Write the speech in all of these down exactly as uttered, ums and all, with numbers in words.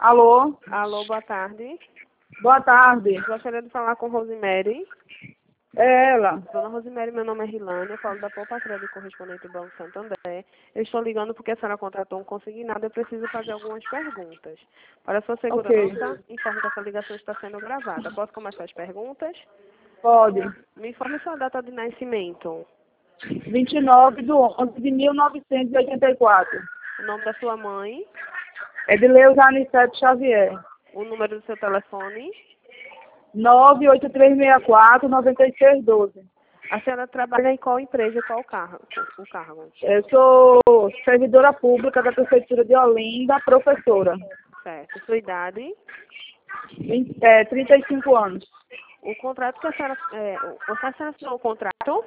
Alô? Alô, boa tarde. Boa tarde. Gostaria de falar com Rosemary. É ela. Dona Rosemary, meu nome é Rilane, eu falo da Poupa Crédito correspondente do Banco Santander. Eu estou ligando porque a senhora contratou um consignado e eu preciso fazer algumas perguntas. Para sua Ok. segurança, informe que essa ligação está sendo gravada. Posso começar as perguntas? Pode. Me informe sua data de nascimento, vinte e nove de onze de mil novecentos e oitenta e quatro. o nome da sua mãe, É de Leusa Anissete Xavier. o número do seu telefone. nove oito três seis quatro, nove seis um dois. A senhora trabalha em qual empresa e qual cargo? O cargo? Eu sou servidora pública da Prefeitura de Olinda, professora. Certo. Sua idade? vinte, é, trinta e cinco anos. O contrato que a senhora... É, você a senhora assinou o contrato?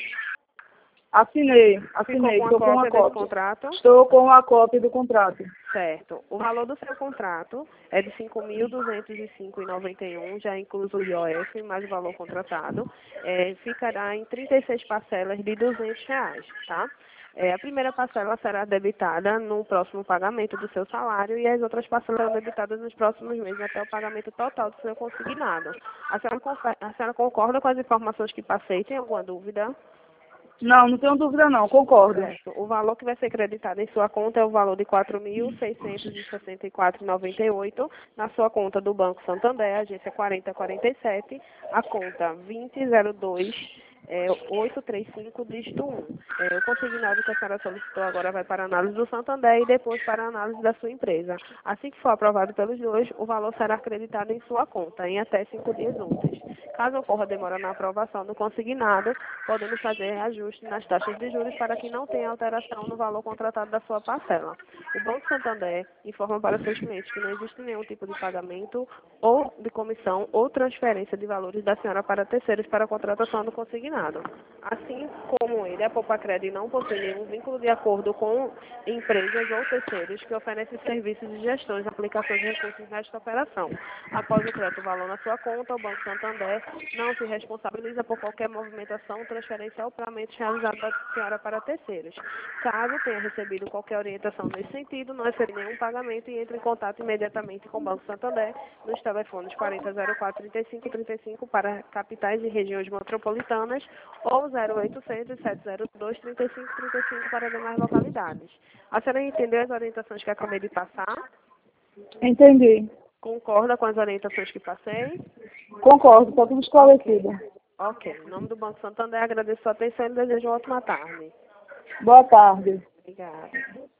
Assinei, Ficou assinei. com a Estou com uma cópia desse cópia. contrato? Estou com a cópia do contrato. Certo. O valor do seu contrato é de cinco mil duzentos e cinco reais e noventa e um centavos, já incluso o I O F, mais o valor contratado. É, ficará em trinta e seis parcelas de duzentos reais, tá? É, a primeira parcela será debitada no próximo pagamento do seu salário e as outras parcelas serão debitadas nos próximos meses até o pagamento total do seu consignado. A senhora, confe- a senhora concorda com as informações que passei? Tem alguma dúvida? Não, não tenho dúvida não, concordo. Certo. O valor que vai ser creditado em sua conta é o valor de quatro mil seiscentos e sessenta e quatro reais e noventa e oito centavos na sua conta do Banco Santander, agência quarenta quarenta e sete, a conta vinte zero dois é, oito três cinco, dígito um. É, o consignado que a senhora solicitou agora vai para a análise do Santander e depois para a análise da sua empresa. Assim que for aprovado pelos dois, o valor será acreditado em sua conta em até cinco dias úteis. Caso ocorra demora na aprovação do consignado, podemos fazer ajuste nas taxas de juros para que não tenha alteração no valor contratado da sua parcela. O Banco Santander informa para seus clientes que não existe nenhum tipo de pagamento ou de comissão ou transferência de valores da senhora para terceiros para a contratação do consignado. Assim como ele, a Poupa Crédito não possui nenhum vínculo de acordo com empresas ou terceiros que oferecem serviços de gestão de aplicações de recursos nesta operação. Após o crédito valor na sua conta, o Banco Santander não se responsabiliza por qualquer movimentação, transferência ou pagamento realizado da senhora para terceiros. Caso tenha recebido qualquer orientação nesse sentido, não recebe nenhum pagamento e entre em contato imediatamente com o Banco Santander nos telefones quarenta zero quatro, trinta e cinco trinta e cinco para capitais e regiões metropolitanas ou zero oitocentos, sete zero dois, trinta e cinco trinta e cinco para demais localidades. A senhora entendeu as orientações que acabei de passar? Entendi. Concorda com as orientações que passei? Concordo, está tudo esclarecido. Ok. Em nome do Banco Santander, agradeço a sua atenção e desejo uma ótima tarde. Boa tarde. Obrigada.